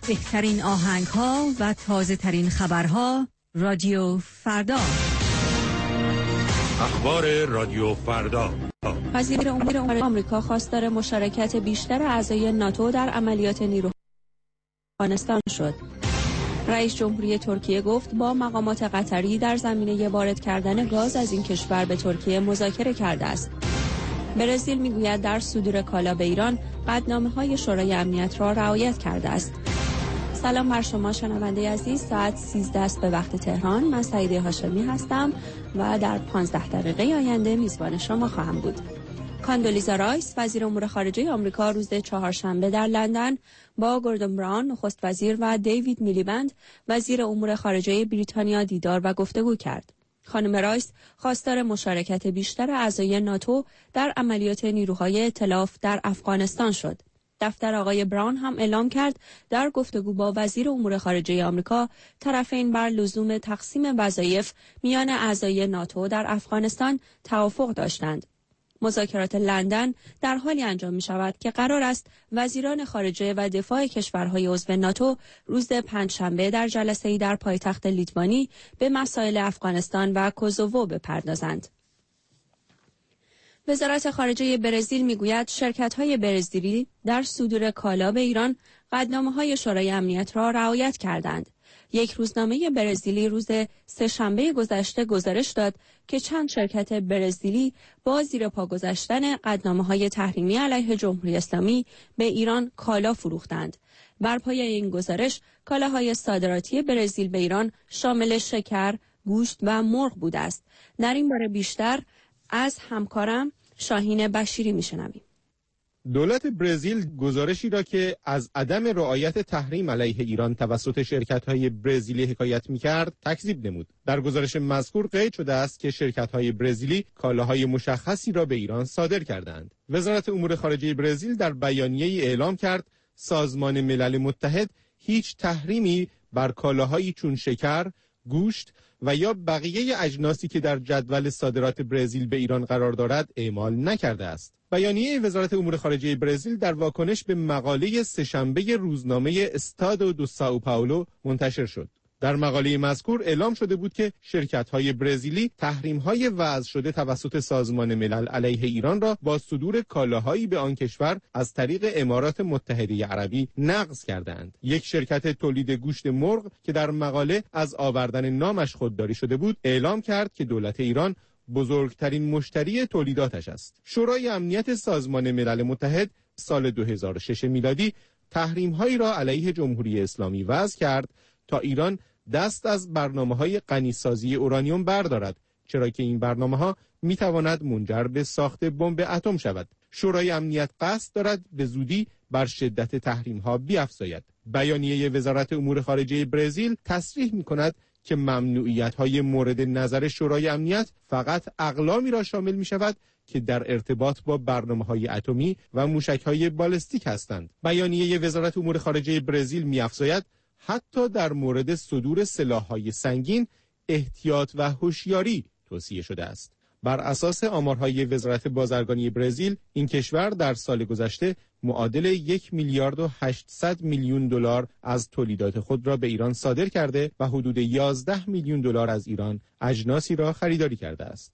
بهترین آهنگ‌ها و تازه‌ترین خبرها. رادیو فردا. اخبار رادیو فردا. وزیر امور آمریکا خواستار مشارکت بیشتر اعضای ناتو در عملیات نیروهای افغانستان شد. رئیس جمهوری ترکیه گفت با مقامات قطری در زمینه وارد کردن گاز از این کشور به ترکیه مذاکره کرده است. برزیل میگوید در صدور کالا به ایران قطعنامه‌های شورای امنیت را رعایت کرده است. سلام بر شما شنونده عزیز، ساعت 13 است به وقت تهران. من سعیده هاشمی هستم و در 15 دقیقه آینده میزبان شما خواهم بود. کاندولیزا رایس وزیر امور خارجه آمریکا روز چهارشنبه در لندن با گوردون براون نخست وزیر و دیوید میلیبند وزیر امور خارجه بریتانیا دیدار و گفتگو کرد. خانم رایس خواستار مشارکت بیشتر اعضای ناتو در عملیات نیروهای ائتلاف در افغانستان شد. دفتر آقای براون هم اعلام کرد در گفتگو با وزیر امور خارجه آمریکا طرفین بر لزوم تقسیم وظایف میان اعضای ناتو در افغانستان توافق داشتند. مذاکرات لندن در حالی انجام می شود که قرار است وزیران خارجه و دفاع کشورهای عضو ناتو روز پنجشنبه در جلسه‌ای در پایتخت لیتوانی به مسائل افغانستان و کوزوو بپردازند. وزارت خارجه برزیل میگوید شرکت‌های برزیلی در صدور کالا به ایران قطعنامه‌های شورای امنیت را رعایت کردند. یک روزنامه برزیلی روز سه‌شنبه گذشته گزارش داد که چند شرکت برزیلی با زیر پا گذاشتن قطعنامه‌های تحریمی علیه جمهوری اسلامی به ایران کالا فروختند. بر پایه این گزارش کالاهای صادراتی برزیل به ایران شامل شکر، گوشت و مرغ بوده است. در این باره بیشتر از همکارم شاهین بشیری میشنویم. دولت برزیل گزارشی را که از عدم رعایت تحریم علیه ایران توسط شرکت‌های برزیلی حکایت می‌کرد تکذیب نمود. در گزارش مذکور قید شده است که شرکت‌های برزیلی کالاهای مشخصی را به ایران صادر کردند. وزارت امور خارجه برزیل در بیانیه‌ای اعلام کرد سازمان ملل متحد هیچ تحریمی بر کالاهایی چون شکر، گوشت و یا بقیه اجناسی که در جدول صادرات برزیل به ایران قرار دارد اعمال نکرده است. بیانیه وزارت امور خارجه برزیل در واکنش به مقاله سه‌شنبه روزنامه استادو دو سائو پائولو منتشر شد. در مقاله مذکور اعلام شده بود که شرکت‌های برزیلی تحریم‌های وضع شده توسط سازمان ملل علیه ایران را با صدور کالاهایی به آن کشور از طریق امارات متحده عربی نقض کردند. یک شرکت تولید گوشت مرغ که در مقاله از آوردن نامش خودداری شده بود، اعلام کرد که دولت ایران بزرگترین مشتری تولیداتش است. شورای امنیت سازمان ملل متحد سال 2006 میلادی تحریم‌هایی را علیه جمهوری اسلامی وضع کرد تا ایران دست از برنامه‌های غنیسازی اورانیوم بردارد، چرا که این برنامه‌ها می‌تواند منجر به ساخت بمب اتم شود. شورای امنیت قصد دارد به زودی بر شدت تحریم‌ها بیفزاید. بیانیه وزارت امور خارجه برزیل تصریح می‌کند که ممنوعیت‌های مورد نظر شورای امنیت فقط اقلامی را شامل می‌شود که در ارتباط با برنامه‌های اتمی و موشک‌های بالستیک هستند. بیانیه وزارت امور خارجه برزیل می‌افزاید حتی در مورد صدور سلاح‌های سنگین احتیاط و هوشیاری توصیه شده است. بر اساس آمارهای وزارت بازرگانی برزیل، این کشور در سال گذشته معادل 1 میلیارد و 800 میلیون دلار از تولیدات خود را به ایران صادر کرده و حدود 11 میلیون دلار از ایران اجناسی را خریداری کرده است.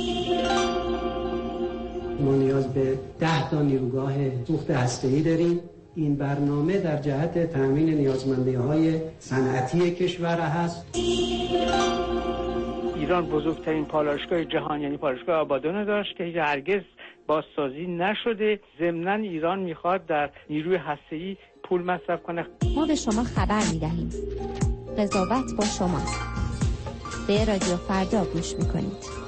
ما نیاز به 10 تا نیروگاه سوخت هسته‌ای داریم. این برنامه در جهت تامین نیازمندی‌های صنعتی کشور هست. ایران بزرگترین پالایشگاه جهان یعنی پالایشگاه آبادان داشت که هرگز بازسازی نشده. ضمناً ایران میخواد در نیروی هسته‌ای پول مصرف کنه. ما به شما خبر میدهیم. قضاوت با شماست. به رادیو فردا گوش میکنید.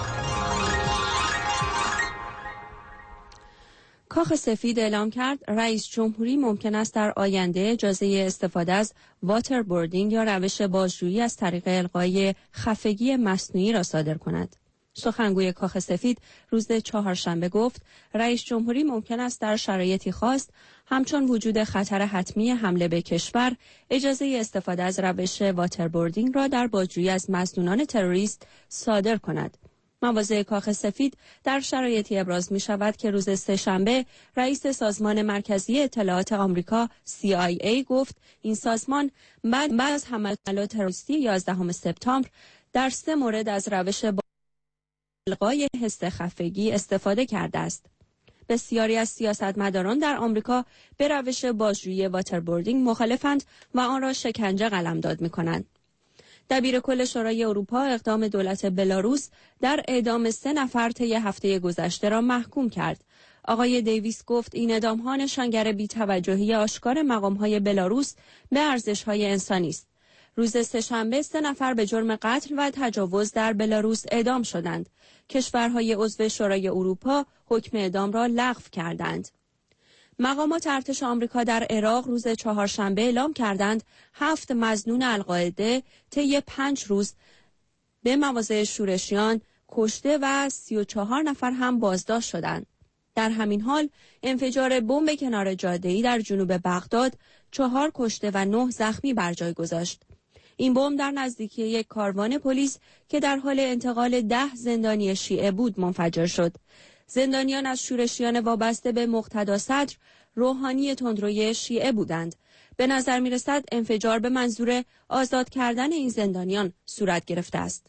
کاخ سفید اعلام کرد رئیس جمهوری ممکن است در آینده اجازه استفاده از واتر بوردینگ یا روش بازجویی از طریق القای خفگی مصنوعی را صادر کند. سخنگوی کاخ سفید روز چهارشنبه گفت رئیس جمهوری ممکن است در شرایطی خاص همچون وجود خطر حتمی حمله به کشور اجازه استفاده از روش واتر بوردینگ را در بازجویی از مظنونان تروریست صادر کند. مواضع کاخ سفید در شرایطی ابراز می شود که روز سه‌شنبه رئیس سازمان مرکزی اطلاعات آمریکا CIA گفت این سازمان بعد از حملات تروریستی 11 سپتامبر در 3 مورد از روش الغای حس خفگی استفاده کرده است. بسیاری از سیاستمداران در آمریکا به روش بازجویی واتربوردینگ مخالفند و آن را شکنجه قلمداد می‌کنند. دبیر کل شورای اروپا اقدام دولت بلاروس در اعدام 3 نفر طی هفته گذشته را محکوم کرد. آقای دیویس گفت این اعدام‌ها نشانگر بی‌توجهی آشکار مقام‌های بلاروس به ارزش‌های انسانی است. روز سه‌شنبه 3 نفر به جرم قتل و تجاوز در بلاروس اعدام شدند. کشورهای عضو شورای اروپا حکم اعدام را لغو کردند. مقامات ارتش آمریکا در عراق روز چهارشنبه اعلام کردند 7 مظنون القاعده طی 5 روز به مواضع شورشیان کشته و 34 نفر هم بازداشت شدند. در همین حال انفجار بمب کنار جاده‌ای در جنوب بغداد 4 کشته و 9 زخمی بر جای گذاشت. این بمب در نزدیکی یک کاروان پلیس که در حال انتقال 10 زندانی شیعه بود منفجر شد. زندانیان از شورشیان وابسته به مقتدا صدر روحانی تندروی شیعه بودند. به نظر می‌رسد انفجار به منظور آزاد کردن این زندانیان صورت گرفته است.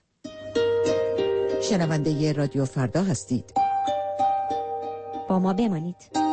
شنونده رادیو فردا هستید. با ما بمانید.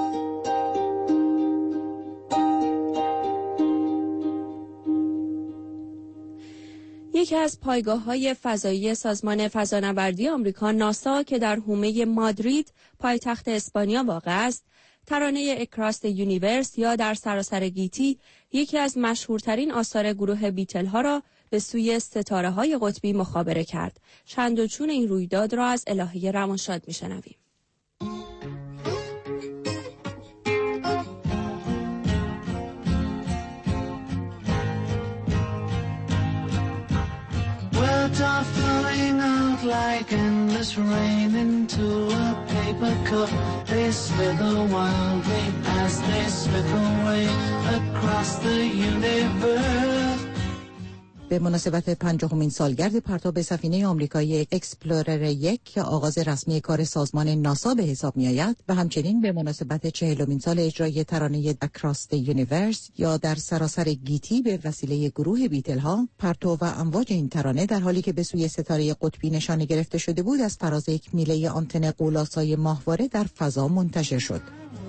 یکی از پایگاه‌های فضایی سازمان فضانوردی آمریکا ناسا که در حومه مادرید پایتخت اسپانیا واقع است، ترانه اکراس دی یونیورس یا در سراسر گیتی یکی از مشهورترین آثار گروه بیتل‌ها را به سوی ستاره‌های قطبی مخابره کرد. چند و چون این رویداد را از الهه روانشاد می‌شنویم. Flowing out like endless rain into a paper cup. They slither wildly as they slip away across the universe. به مناسبت 50مین سالگرد پرتاب سفینه آمریکایی اکسپلورر 1 که آغاز رسمی کار سازمان ناسا به حساب می آید و همچنین به مناسبت 40مین سال اجرای ترانه اکراس دی یونیورس یا در سراسر گیتی به وسیله گروه بیتل ها، پرتو و امواج این ترانه در حالی که به سوی ستاره قطبی نشانه گرفته شده بود از فراز یک میله آنتن غول‌آسای ماهواره در فضا منتشر شد.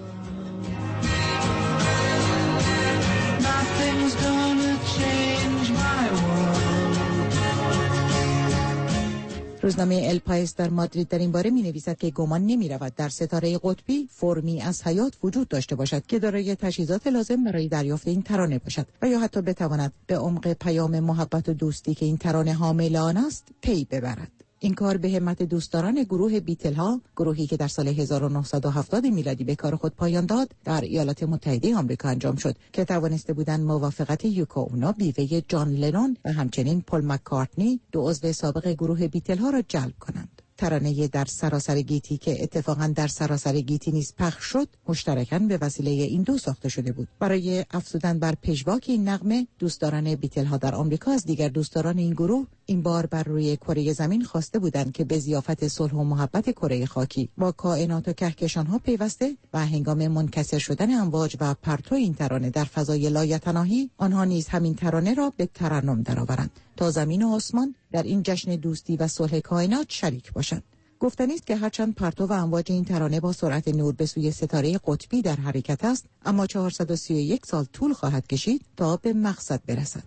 روزنامه ال پایس در مادرید در این باره می‌نویسد که گمان نمی‌رود در ستاره قطبی فرمی از حیات وجود داشته باشد که دارای تجهیزات لازم برای دریافت این ترانه باشد و یا حتی بتواند به عمق پیام محبت و دوستی که این ترانه حامل آن است پی ببرد. این کار به همت دوستداران گروه بیتل ها، گروهی که در سال 1970 میلادی به کار خود پایان داد، در ایالات متحده آمریکا انجام شد که توانسته بودند موافقت یوکو اونا بیوه جان لنون و همچنین پل مکارتنی، 2 عضو سابق گروه بیتل ها را جلب کنند. ترانه در سراسر گیتی که اتفاقاً در سراسر گیتی نیز پخش شد، مشترکاً به وسیله این دو ساخته شده بود. برای افزودن بر پژواک این نغمه، دوستداران بیتل ها در آمریکا از دیگر دوستداران این گروه این بار بر روی کره زمین خواسته بودند که به ضیافت صلح و محبت کره خاکی با کائنات و کهکشان ها پیوسته و هنگام منکسر شدن امواج و پرتو این ترانه در فضای لایتناهی، آنها نیز همین ترانه را به ترنم درآورند تا زمین و آسمان در این جشن دوستی و صلح کائنات شریک باشند. گفتنی است که هرچند پرتو و امواج این ترانه با سرعت نور به سوی ستاره قطبی در حرکت است، اما 431 سال طول خواهد کشید تا به مقصد برسد.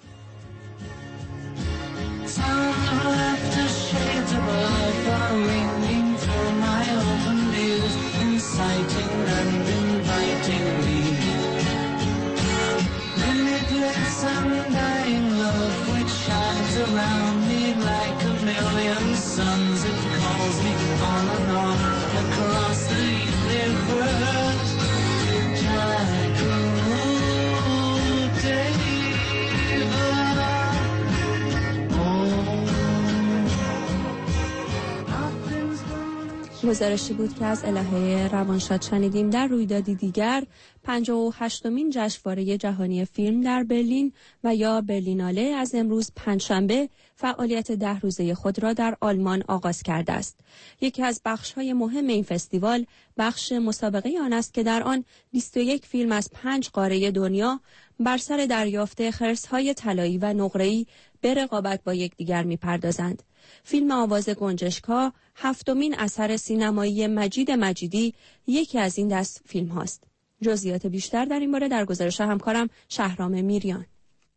Around me like a million suns, it calls me on and on across the universe. گزارشی بود که از الهه روانشاد شنیدیم. در رویدادی دیگر 58مین جشنواره جهانی فیلم در برلین و یا برلیناله از امروز پنجشنبه فعالیت 10 روزه خود را در آلمان آغاز کرده است. یکی از بخش‌های مهم این فستیوال بخش مسابقه آن است که در آن 21 فیلم از 5 قاره دنیا بر سر دریافت خرس‌های طلایی و نقره‌ای به رقابت با یکدیگر می‌پردازند. فیلم آواز گنجشک‌ها 7مین اثر سینمایی مجید مجیدی یکی از این دست فیلم هاست. جزئیات بیشتر در این باره در گزارش همکارم شهرام میریان.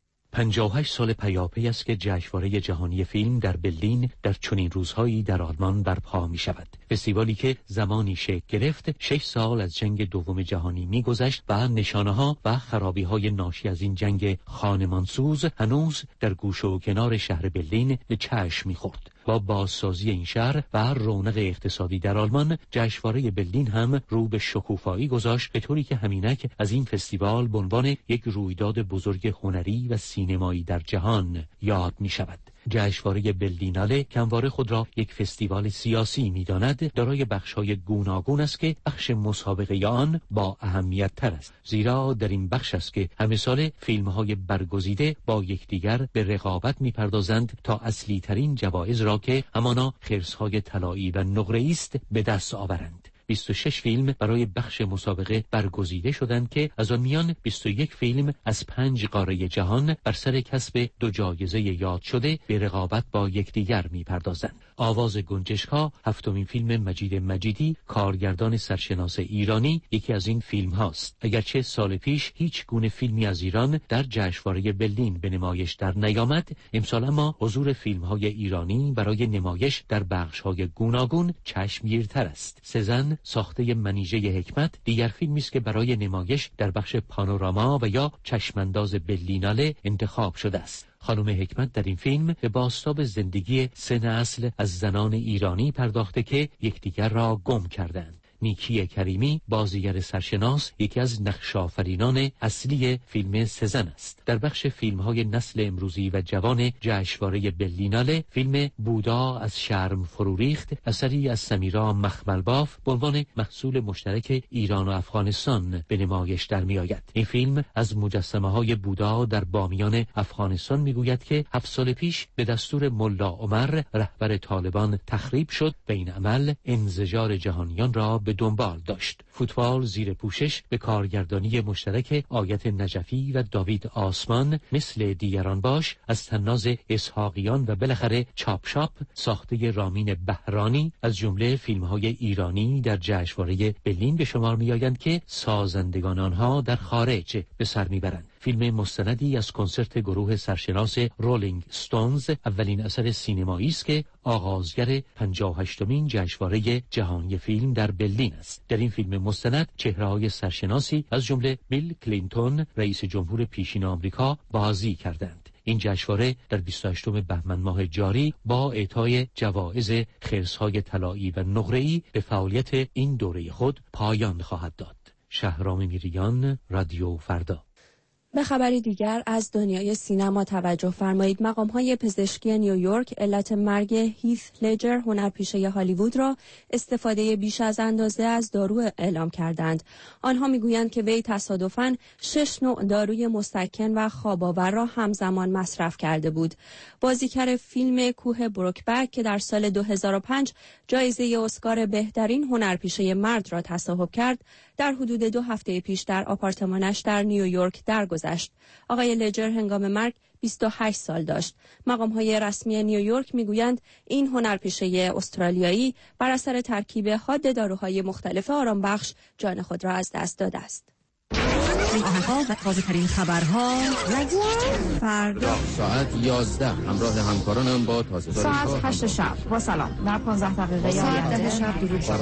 58 سال پیاپی است که جشنواره جهانی فیلم در برلین در چنین روزهایی در آلمان برپا می شود. فستیوالی که زمانی شکل گرفت 6 سال از جنگ دوم جهانی می گذشت و نشانه‌ها و خرابی‌های ناشی از این جنگ خانمانسوز هنوز در گوشه و کنار شهر برلین به چشم می خورد. با بازسازی این شهر و رونق اقتصادی در آلمان، جشنواره برلین هم رو به شکوفایی گذاشت، به طوری که همینک از این فستیوال به عنوان یک رویداد بزرگ هنری و سینمایی در جهان یاد می شود. جشنواره برلیناله که همواره خود را یک فستیوال سیاسی می‌داند، دارای بخش‌های گوناگون است که بخش مسابقه آن با اهمیت تر است، زیرا در این بخش است که همه سال فیلم‌های برگزیده با یکدیگر به رقابت می‌پردازند تا اصلی ترین جوایز را که همانا خرس‌های طلایی و نقره‌ای است به دست آورند. 26 فیلم برای بخش مسابقه برگزیده شدند که از آن میان 21 فیلم از 5 قاره جهان بر سر کسب 2 جایزه یاد شده به رقابت با یکدیگر می‌پردازند. آواز گنجشک‌ها 7مین فیلم مجید مجیدی، کارگردان سرشناس ایرانی، یکی از این فیلم هاست. اگرچه سال پیش هیچ گونه فیلمی از ایران در جشنواره برلین به نمایش در نیامد، امسال اما حضور فیلم‌های ایرانی برای نمایش در بخش‌های گوناگون چشمگیرتر است. سزن ساخته منیژه حکمت دیگر فیلمی است که برای نمایش در بخش پانوراما و یا چشمانداز برلیناله انتخاب شده است. خانم حکمت در این فیلم به بازتاب زندگی 3 نسل از زنان ایرانی پرداخته که یکدیگر را گم کردند. نیکی کریمی، بازیگر سرشناس، یکی از نقش‌آفرینان اصلی فیلم سزن است. در بخش فیلم‌های نسل امروزی و جوان جشنواره برلیناله، فیلم بودا از شرم فرو ریخت، اثری از سمیرا مخملباف، به عنوان محصول مشترک ایران و افغانستان به نمایش در می‌آید. این فیلم از مجسمه‌های بودا در بامیان افغانستان می‌گوید که 7 سال پیش به دستور ملا عمر رهبر طالبان تخریب شد و این عمل انزجار جهانیان را به دنبال داشت. فوتبال زیر پوشش به کارگردانی مشترک آیت نجفی و داوید آسمان، مثل دیگران باش از طناز اسحاقیان و بالاخره چاپ شاپ ساخته رامین بهرانی از جمله فیلم‌های ایرانی در جشنواره برلین به شمار می‌آیند که سازندگان آنها در خارج به سر می‌برند. فیلم مستندی از کنسرت گروه سرشناس رولینگ ستونز، اولین اثر سینمایی است که آغازگر 58مین جشنواره جهانی فیلم در برلین است. در این فیلم مستند چهره‌های سرشناسی از جمله بیل کلینتون، رئیس جمهور پیشین آمریکا، بازی کردند. این جشنواره در 28 بهمن ماه جاری با اعطای جوایز خرس‌های طلایی و نقره‌ای به فعالیت این دوره خود پایان خواهد داد. شهرام میریان، رادیو فردا. به خبری دیگر از دنیای سینما توجه فرمایید. مقام‌های پزشکی نیویورک علت مرگ هیث لجر، هنرپیشه هالیوود را استفاده بیش از اندازه از دارو اعلام کردند. آنها میگویند که وی تصادفاً 6 نوع داروی مسکن و خواب‌آور را همزمان مصرف کرده بود. بازیگر فیلم کوه بروکبک که در سال 2005 جایزه اسکار بهترین هنرپیشه مرد را تصاحب کرد، در حدود 2 هفته پیش در آپارتمانش در نیویورک درگذشت. آقای لجر هنگام مرگ 28 سال داشت. مقام‌های رسمی نیویورک میگویند این هنرپیشه استرالیایی بر اثر ترکیب حاد داروهای مختلف آرامبخش جان خود را از دست داده است. آهنگ‌ها و تازه‌ترین خبرها رادیو فردا ساعت 11 همراه همکارانم با تازه‌ترین ساعت 8 شب با سلام در 15 دقیقه ساعت 10 شب درود شب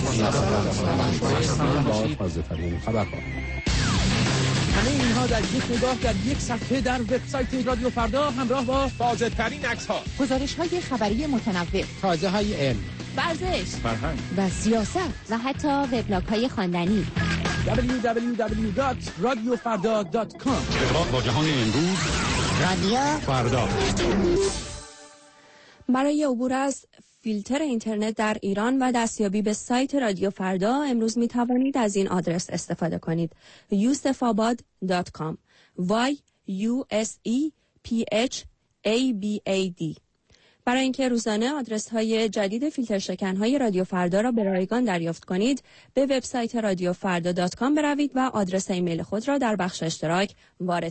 با تازه‌ترین خبرها. همه اینها در یک نگاه در یک صفحه در وبسایت رادیو فردا همراه با تازه‌ترین عکس‌ها، گزارش‌های خبری متنوع، تازه‌های علم، ورزش، فرهنگ و سیاست و حتی وبلاگ‌های خواندنی. www.radiofarda.com. با جهان امروز رادیو فردا. برای عبور از فیلتر اینترنت در ایران و دستیابی به سایت رادیو فردا امروز می توانید از این آدرس استفاده کنید: yusefabad.com yusefabad. برای اینکه روزانه آدرس‌های جدید فیلتر شکن‌های رادیو فردا را به رایگان دریافت کنید، به وبسایت رادیو فردا.com بروید و آدرس ایمیل خود را در بخش اشتراک وارد